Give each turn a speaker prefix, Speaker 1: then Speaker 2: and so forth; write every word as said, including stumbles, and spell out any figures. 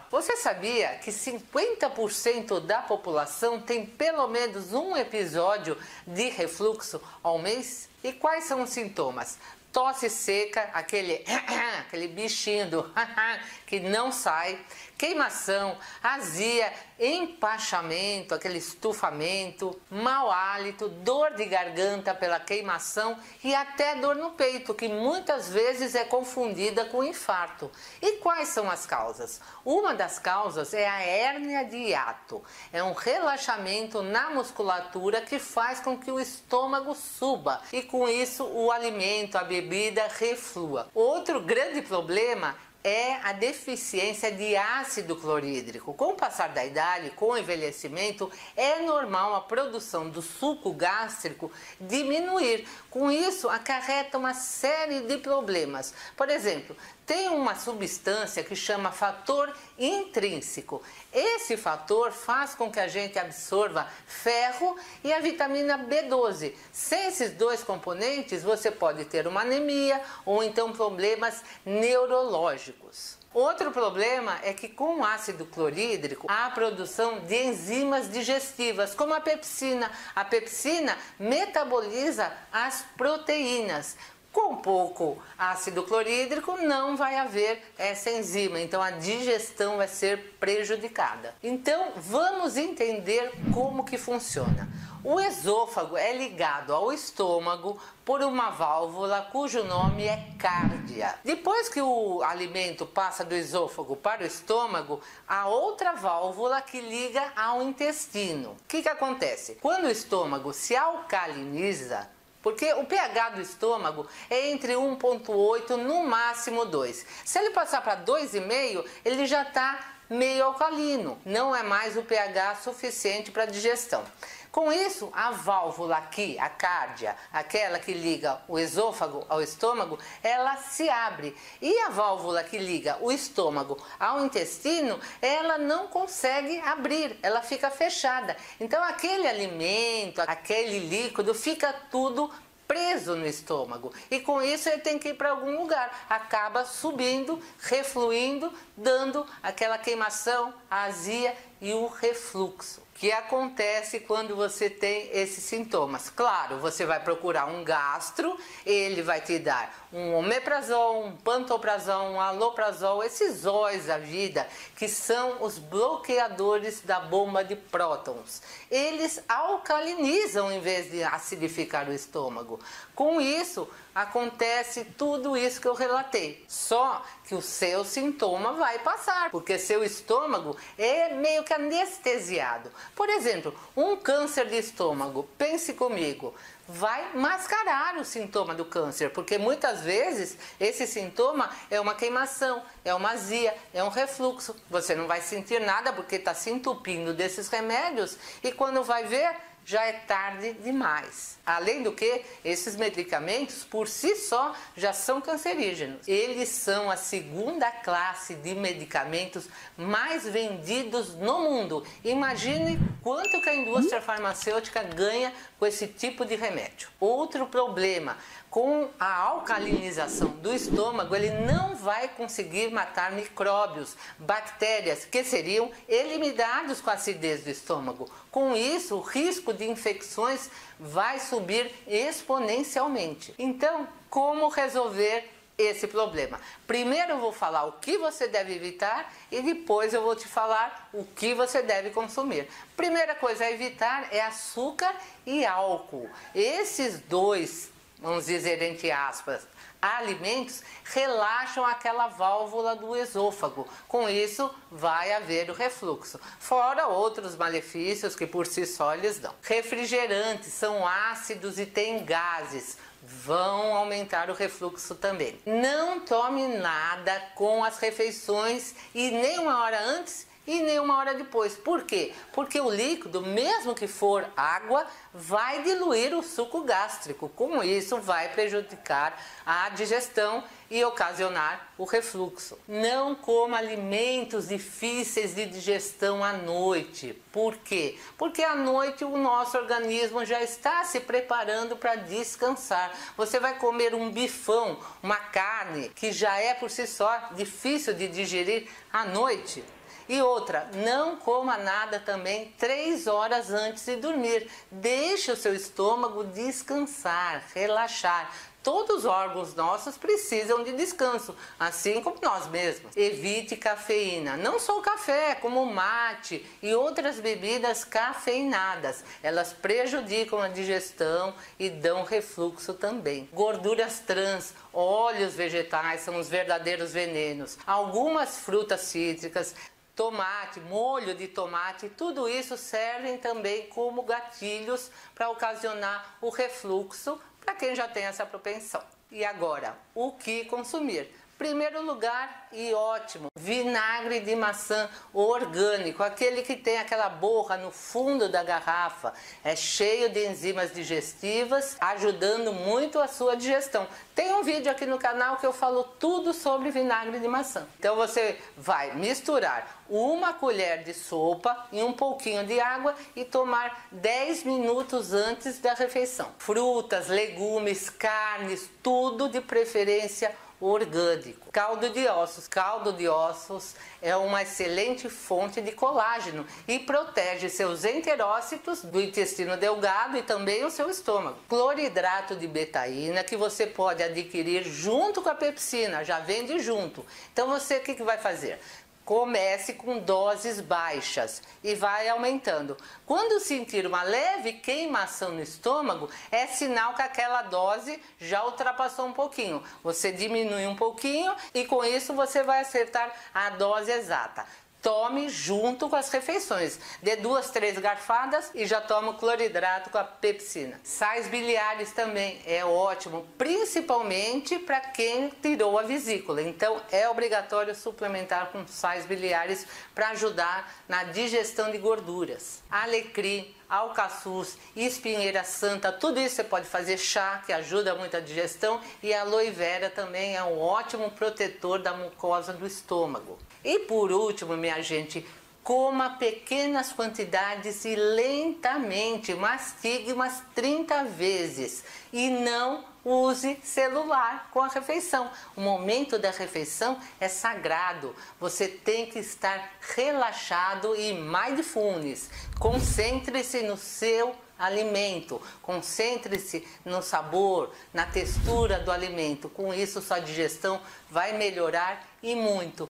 Speaker 1: você sabia que cinquenta por cento da população tem pelo menos um episódio de refluxo ao mês? E quais são os sintomas? Tosse seca, aquele, aquele bichinho do que não sai, queimação, azia, empachamento, aquele estufamento, mau hálito, dor de garganta pela queimação e até dor no peito, que muitas vezes é confundida com infarto. E quais são as causas? Uma das causas é a hérnia de hiato. É um relaxamento na musculatura que faz com que o estômago suba e com isso o alimento, a bebida reflua. Outro grande problema é a deficiência de ácido clorídrico. Com o passar da idade, com o envelhecimento, é normal a produção do suco gástrico diminuir. Com isso, acarreta uma série de problemas. Por exemplo, tem uma substância que chama fator intrínseco. Esse fator faz com que a gente absorva ferro e a vitamina B doze. Sem esses dois componentes, você pode ter uma anemia ou então problemas neurológicos. Outro problema é que com o ácido clorídrico há a produção de enzimas digestivas, como a pepsina. A pepsina metaboliza as proteínas. Com pouco ácido clorídrico não vai haver essa enzima, então a digestão vai ser prejudicada. Então vamos entender como que funciona. O esôfago é ligado ao estômago por uma válvula cujo nome é cárdia. Depois que o alimento passa do esôfago para o estômago, há outra válvula que liga ao intestino. O que que acontece? Quando o estômago se alcaliniza, porque o pH do estômago é entre um vírgula oito, no máximo dois. Se ele passar para dois vírgula cinco, ele já está meio alcalino. Não é mais o pH suficiente para digestão. Com isso, a válvula aqui, a cárdia, aquela que liga o esôfago ao estômago, ela se abre. E a válvula que liga o estômago ao intestino, ela não consegue abrir, ela fica fechada. Então aquele alimento, aquele líquido, fica tudo preso no estômago e com isso ele tem que ir para algum lugar, acaba subindo, refluindo, dando aquela queimação, a azia e o refluxo, que acontece quando você tem esses sintomas. Claro, você vai procurar um gastro, ele vai te dar um omeprazol, um pantoprazol, um aloprazol, esses óis da vida, que são os bloqueadores da bomba de prótons. Eles alcalinizam em vez de acidificar o estômago. Com isso, acontece tudo isso que eu relatei. Só que o seu sintoma vai passar, porque seu estômago é meio que anestesiado. Por exemplo, um câncer de estômago, pense comigo, vai mascarar o sintoma do câncer, porque muitas vezes esse sintoma é uma queimação, é uma azia, é um refluxo. Você não vai sentir nada porque está se entupindo desses remédios e quando vai ver, já é tarde demais. Além do que, esses medicamentos por si só já são cancerígenos. Eles são a segunda classe de medicamentos mais vendidos no mundo. Imagine quanto que a indústria farmacêutica ganha com esse tipo de remédio. Outro problema, com a alcalinização do estômago, ele não vai conseguir matar micróbios, bactérias, que seriam eliminados com a acidez do estômago. Com isso, o risco de infecções vai subir exponencialmente. Então, como resolver esse problema? Primeiro eu vou falar o que você deve evitar e depois eu vou te falar o que você deve consumir. Primeira coisa a evitar é açúcar e álcool. Esses dois, vamos dizer entre aspas, alimentos relaxam aquela válvula do esôfago. Com isso vai haver o refluxo. Fora outros malefícios que por si só eles dão. Refrigerantes são ácidos e têm gases, vão aumentar o refluxo também. Não tome nada com as refeições e nem uma hora antes e nem uma hora depois. Por quê? Porque o líquido, mesmo que for água, vai diluir o suco gástrico. Com isso, vai prejudicar a digestão e ocasionar o refluxo. Não coma alimentos difíceis de digestão à noite. Por quê? Porque à noite o nosso organismo já está se preparando para descansar. Você vai comer um bifão, uma carne que já é por si só difícil de digerir à noite. E outra, não coma nada também três horas antes de dormir. Deixe o seu estômago descansar, relaxar. Todos os órgãos nossos precisam de descanso, assim como nós mesmos. Evite cafeína, não só o café, como o mate e outras bebidas cafeinadas. Elas prejudicam a digestão e dão refluxo também. Gorduras trans, óleos vegetais são os verdadeiros venenos. Algumas frutas cítricas, tomate, molho de tomate, tudo isso servem também como gatilhos para ocasionar o refluxo para quem já tem essa propensão. E agora, o que consumir? Primeiro lugar, e ótimo, vinagre de maçã orgânico, aquele que tem aquela borra no fundo da garrafa, é cheio de enzimas digestivas, ajudando muito a sua digestão. Tem um vídeo aqui no canal que eu falo tudo sobre vinagre de maçã. Então você vai misturar uma colher de sopa em um pouquinho de água e tomar dez minutos antes da refeição. Frutas, legumes, carnes, tudo de preferência orgânico. Caldo de ossos. Caldo de ossos é uma excelente fonte de colágeno e protege seus enterócitos do intestino delgado e também o seu estômago. Cloridrato de betaína, que você pode adquirir junto com a pepsina, já vende junto. Então você o que, que vai fazer? Comece com doses baixas e vai aumentando. Quando sentir uma leve queimação no estômago, é sinal que aquela dose já ultrapassou um pouquinho. Você diminui um pouquinho e com isso você vai acertar a dose exata. Tome junto com as refeições. Dê duas, três garfadas e já toma o cloridrato com a pepsina. Sais biliares também é ótimo, principalmente para quem tirou a vesícula. Então é obrigatório suplementar com sais biliares para ajudar na digestão de gorduras. Alecrim, alcaçuz, espinheira santa, tudo isso você pode fazer chá, que ajuda muito a digestão, e a aloe vera também é um ótimo protetor da mucosa do estômago. E por último, minha gente, coma pequenas quantidades e lentamente, mastigue umas trinta vezes e não use celular com a refeição. O momento da refeição é sagrado, você tem que estar relaxado e mindfulness. Concentre-se no seu alimento, concentre-se no sabor, na textura do alimento. Com isso, sua digestão vai melhorar e muito.